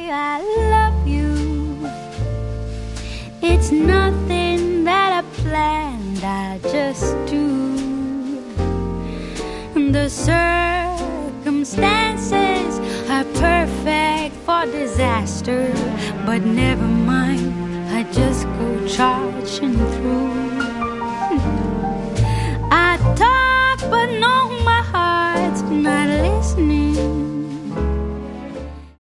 I love you. It's nothing that I planned, I just do. The circumstances are perfect for disaster, but never mind, I just go charging through.